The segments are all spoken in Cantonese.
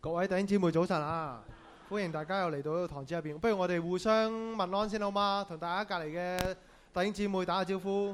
各位弟兄姊妹早晨啊！歡迎大家又嚟到呢個堂子入邊。不如我哋互相問安先好嗎？同大家隔離嘅弟兄姊妹打下招呼。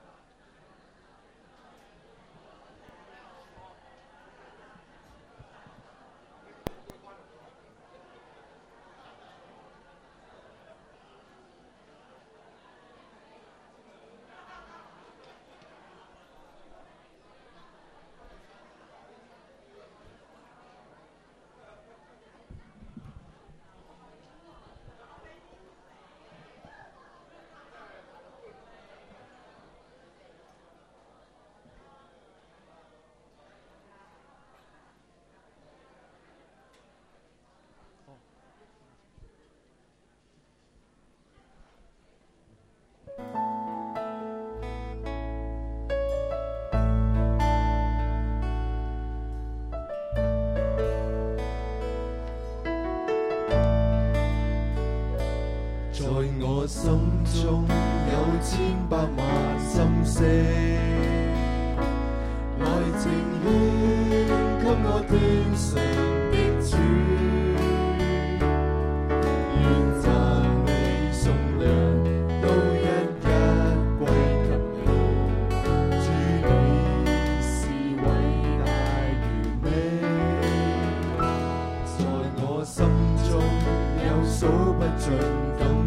在我心中有千百萬心聲，來呈獻給我天上的主，願讚美頌量都一一歸給你，主你是偉大完美，在我心中有數不盡。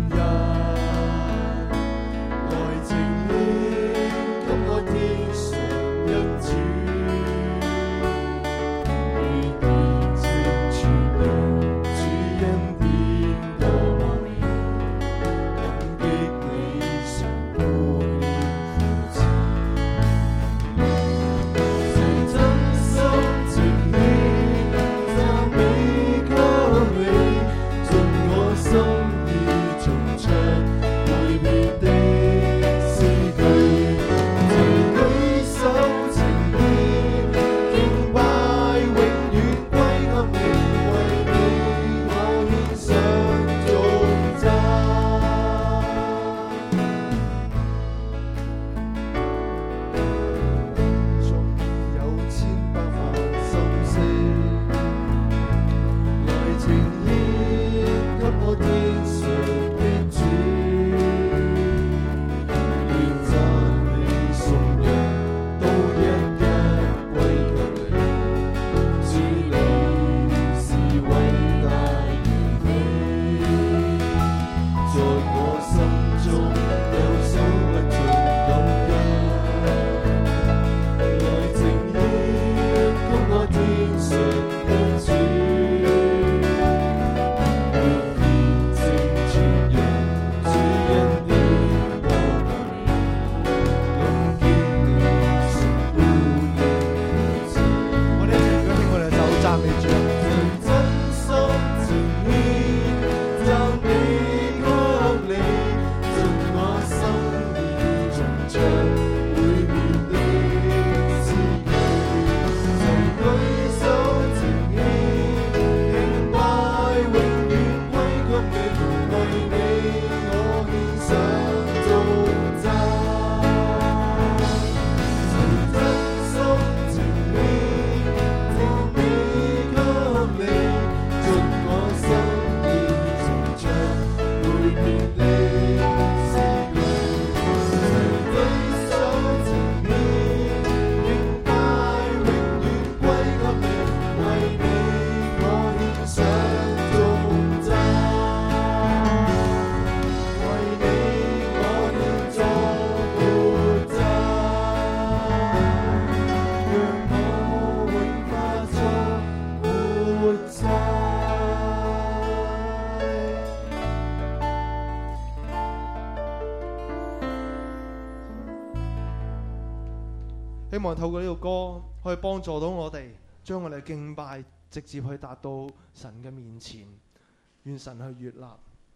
希望透過呢個歌可以幫助到我哋，將我哋嘅敬拜直接去達到神嘅面前，願神去悅納。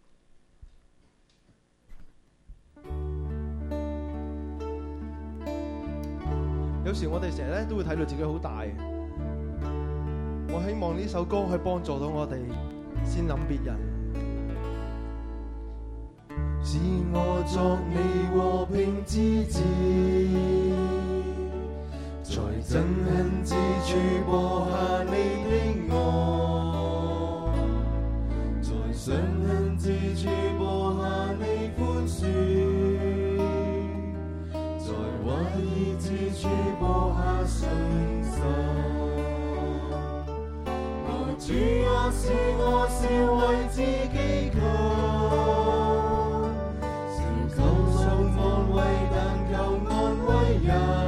有時我哋成日咧都會睇到自己好大，我希望呢首歌可以幫助到我哋，先諗別人。 是我作你和平之子，在憎恨之處播下你的愛。 主啊，是我是為自己求，是求受安慰，但求安慰人。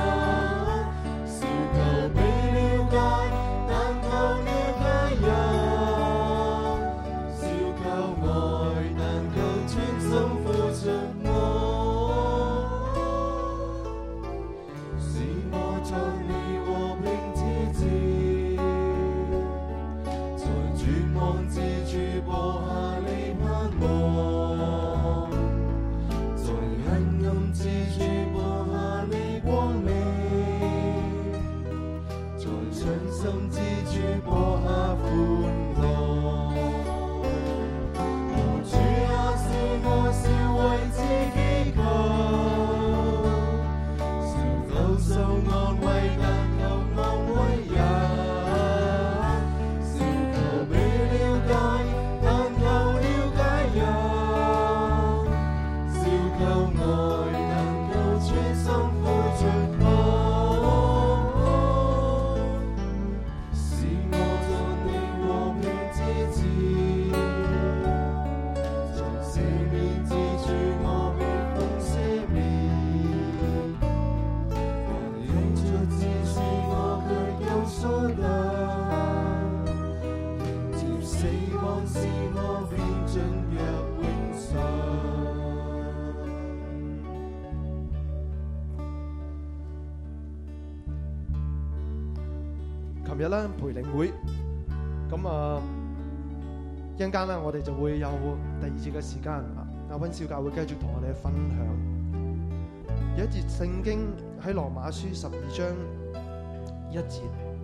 琴日咧培靈會，咁一陣間咧，我哋就會有第二節嘅時間。阿溫少教會繼續同我哋分享有一節聖經喺羅馬書12章1節，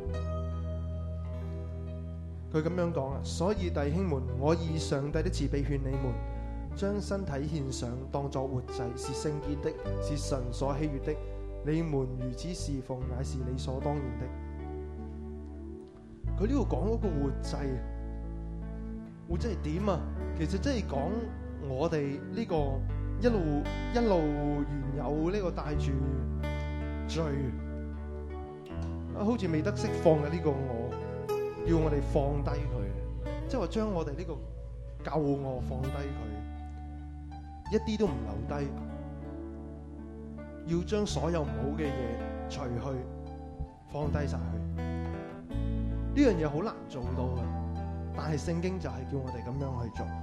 佢咁樣講啊，所以弟兄們，我以上帝的慈悲勸你們，將身體獻上，當作活祭，是聖潔的，是神所喜悅的。你們如此侍奉，乃是理所當然的。佢呢度講嗰個活祭，活祭係點啊？其實即係講我哋呢個一路原有呢個帶住罪好似未得釋放嘅呢個我，要我哋放低佢，即係話將我哋呢個舊我放低佢，一啲都唔留低，要將所有唔好嘅嘢除去，放低晒佢。呢樣嘢好難做到嘅，但係聖經就係叫我哋咁樣去做。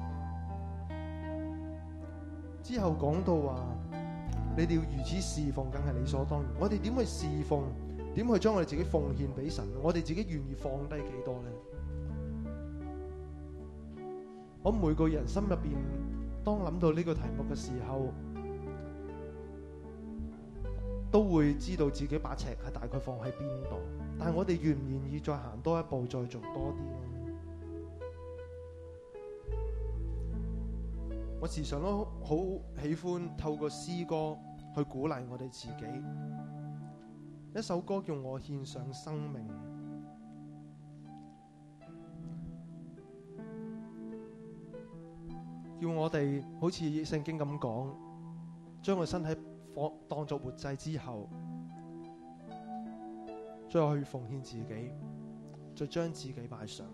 之後講到話，你哋要如此侍奉，梗係理所當然。我哋點去侍奉？點去將我哋自己奉獻俾神？我哋自己願意放低幾多呢？我每個人心入邊，當諗到呢個題目嘅時候，都會知道自己把尺係大概放喺邊度。但係我哋願唔願意再行多一步，再做多啲呢？我時常都好喜歡透過詩歌去鼓勵我哋自己。一首歌叫我獻上生命，叫我哋好似聖經咁講，將個身體當作活祭之後，再去奉獻自己，再將自己擺上。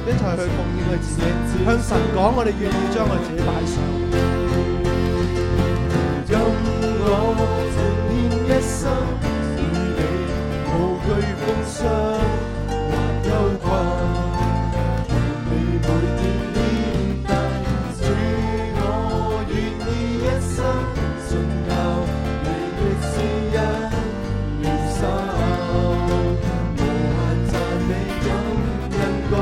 一齊去奉獻我哋自己，向神講我哋願意將我哋自己擺上。 讓我盡獻一生與你，無懼風霜或憂困，讓你每天臉帶。主，我願意一生信靠你的指引，領受無限讚美感恩歌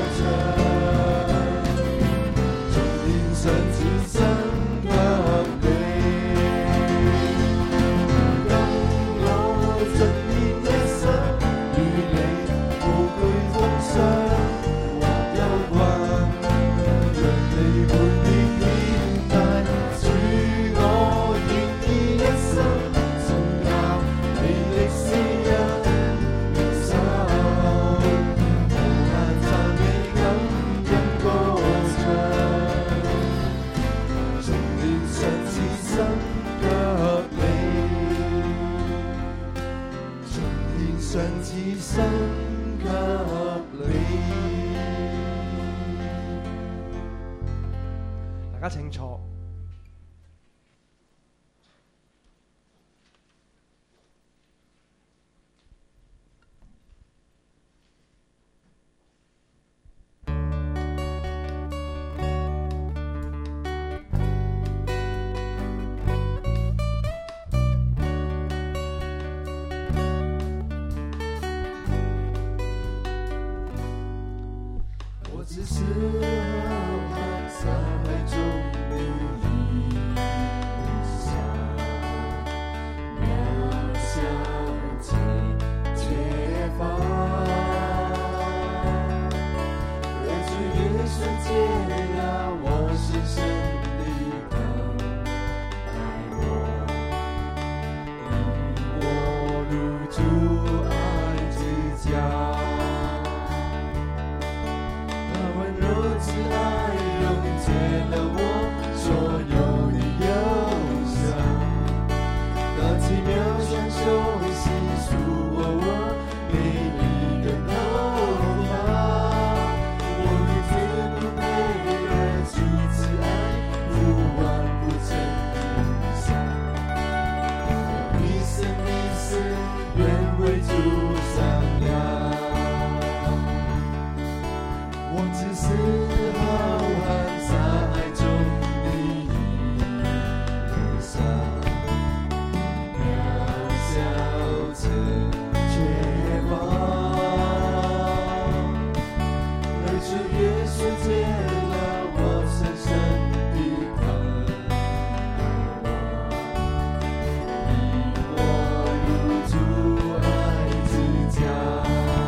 唱，從天上至身給你。 大家請坐。 我只是浩瀚沙海中的一粒沙，渺小且缺乏，而主耶稣接纳我深深的疼爱我，引我入主爱之家。慈爱溶解了我所有的忧伤，那奇妙双手细数我每一个头发，我如此不配而主慈爱不完不成的伤，我一生一世愿为主善良。我只是浩瀚沙海中的一粒沙，渺小且缺乏，而主耶稣接纳我深深的疼爱我，引我入主爱之家。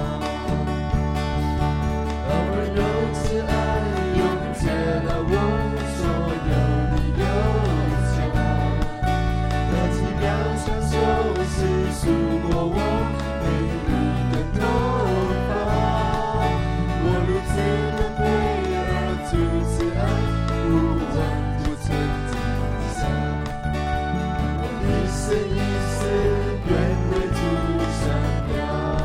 慈爱溶解了我所有的忧伤，那奇妙双手细数过我每一根头发，我如此不配而主慈爱不完不成的伤，我一生一世愿为主善良。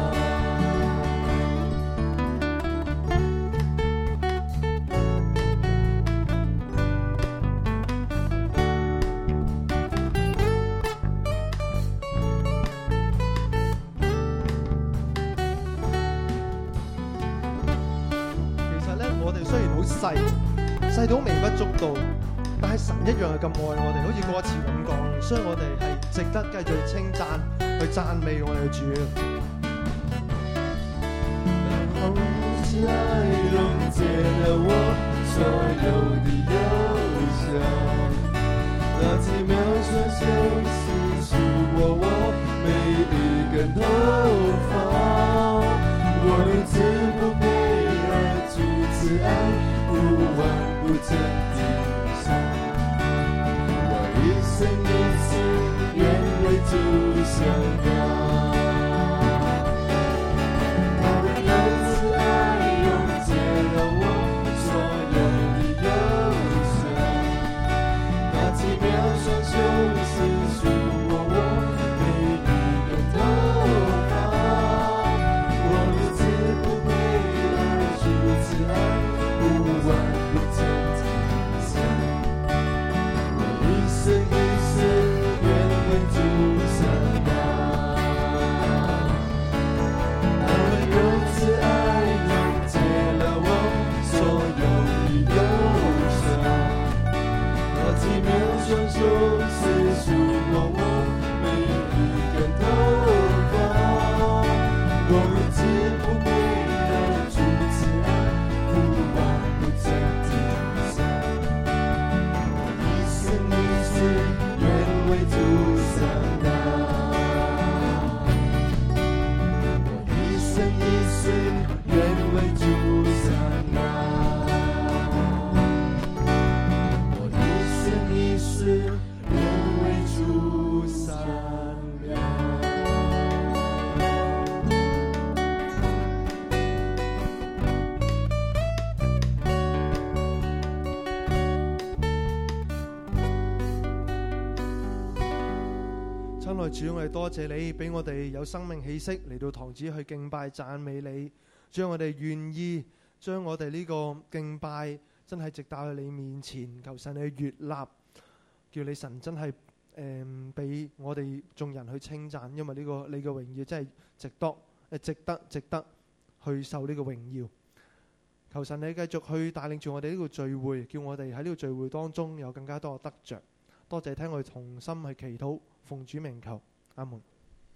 細到微不足道，但係神一樣係咁愛我哋，好似歌詞咁講，所以我哋係值得繼續去稱讚、去讚美我哋嘅主。 慈愛溶解了我所有的憂傷，那奇妙雙手細數過我每一根頭髮，我如此不配而主慈愛不完不成的傷，我一生一世願為主相讓。慈愛双手四处摸摸每一根头发，我们只不过的主慈爱，不望不曾停下。我一生一世愿为主丧纳，我一生一世愿为主丧纳。是愿为主丧量。 親愛主，我哋多謝你俾我哋有生命氣息嚟到堂子去敬拜讚美你，將我哋願意將我哋呢個敬拜真係直帶去你面前，求神你去悅納，叫你神真係俾我哋眾人去稱讚，因為呢個你嘅榮耀真係值得去受呢個榮耀。求神你繼續去帶領住我哋呢個聚會，叫我哋喺呢個聚會當中有更加多嘅得着。多謝聽我哋同心去祈禱，奉主名求，阿門。